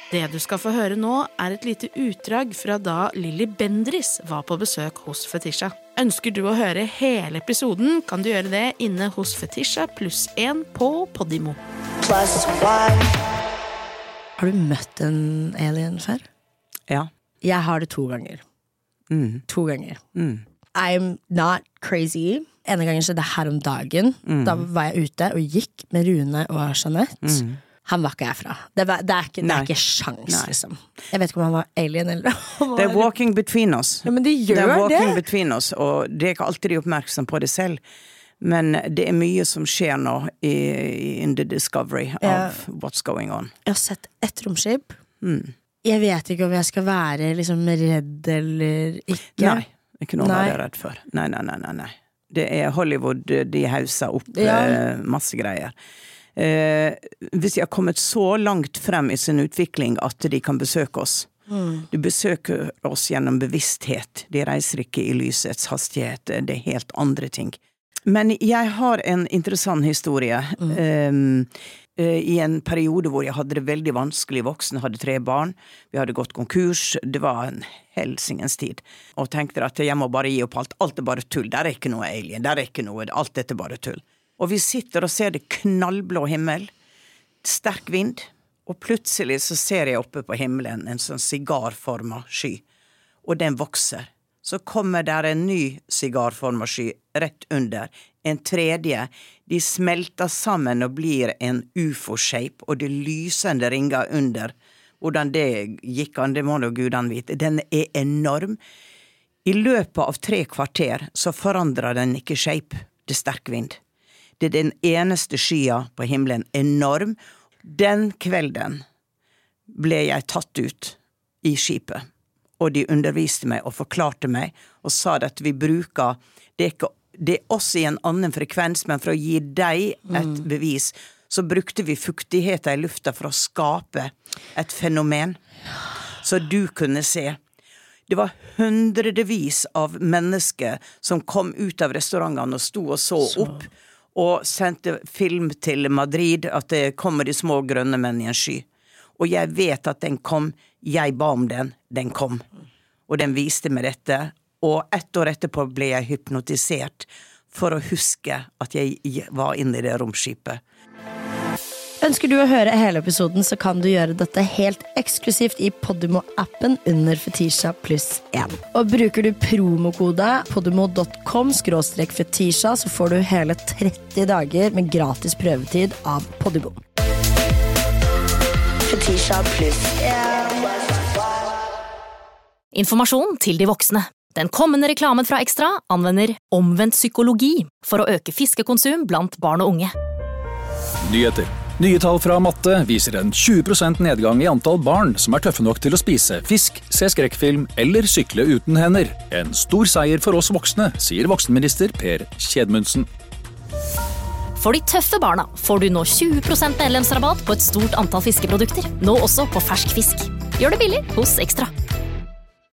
Det du skal få høre nå et lite utdrag fra da Lilly Bendriss var på besøk hos Fetisha. Ønsker du å høre hele episoden, kan du gjøre det inne hos Fetisha +1 på Podimo. Har du møtt en alien før? Ja. Jeg har det 2 ganger. 2 ganger. I'm not crazy. En gang skjedde det her om dagen. Da var jeg ute og gikk med Rune og Jeanette. Han var ikke herfra. Det er ikke sjans, liksom. Jeg vet ikke om han var alien eller They're walking between us. Ja, men de gjør They're walking det. between us, og det ikke alltid oppmerksom på det selv. Men det mye som skjer nå in the discovery of what's going on. Jeg har sett et romskip. Jeg vet ikke om jeg skal være liksom redd eller ikke. Nei, ikke noe å være redd for. Nei. Det Hollywood, de hauser opp masse greier. Hvis de har kommet så langt frem i sin utvikling at de kan besøke oss. De besøker oss gjennom bevissthet. De reiser ikke i lysets hastighet. Det helt andre ting. Men jeg har en interessant historie. I en periode hvor jeg hadde det veldig vanskelig, voksen, hadde 3 barn, vi hadde gått konkurs, det var en helsingens tid, og tenkte at jeg må bare gi opp alt bare tull, der ikke noe alien, der ikke noe, alt dette bare tull. Og vi sitter og ser det knallblå himmel, sterk vind, og plutselig så ser jeg oppe på himmelen en sånn sigarformet sky, og den vokser. Så kommer der en ny sigarformet sky rett under, en tredje, de smelter sammen og blir en UFO-shape, og det lysende ringer under. Hvordan det gikk an, det må jo Gudan vite. Den enorm. I løpet av 3 kvarter så forandrer den ikke shape, det sterk vind. Det den eneste skya på himmelen, enorm. Den kvelden ble jeg tatt ut i skipet, og de underviste meg og forklarte meg, og sa at vi bruker, det også i en annen frekvens, men for å gi deg et bevis, så brukte vi fuktigheter i lufta for å skape et fenomen, så du kunne se. Det var hundredevis av mennesker som kom ut av restaurantene og sto og så opp, og sendte film til Madrid, at det kommer de små grønne menn i en sky. Og jeg vet at den kom, jeg ba om den kom. Og den viste meg dette, og 1 år etterpå ble jeg hypnotisert for å huske at jeg var inne i det romskipet. Ønsker du å høre hele episoden, så kan du gjøre dette helt eksklusivt i Podimo-appen under Fetisha +1. Og bruker du promokode podimo.com/fetisha, så får du hele 30 dager med gratis prøvetid av Podimo. Fetisha +1. Informasjon til de voksne. Den kommende reklamen fra Extra anvender omvendt psykologi for å øke fiskekonsum blant barn og unge. Nyheter. Nye tall fra matte viser en 20% nedgang i antall barn som tøffe nok til å spise fisk, se skrekkfilm eller sykle uten hender. En stor seier for oss voksne, sier voksenminister Per Kjedmundsen. For de tøffe barna får du nå 20% medlemsrabatt på et stort antall fiskeprodukter, nå også på fersk fisk. Gjør det billig hos Extra.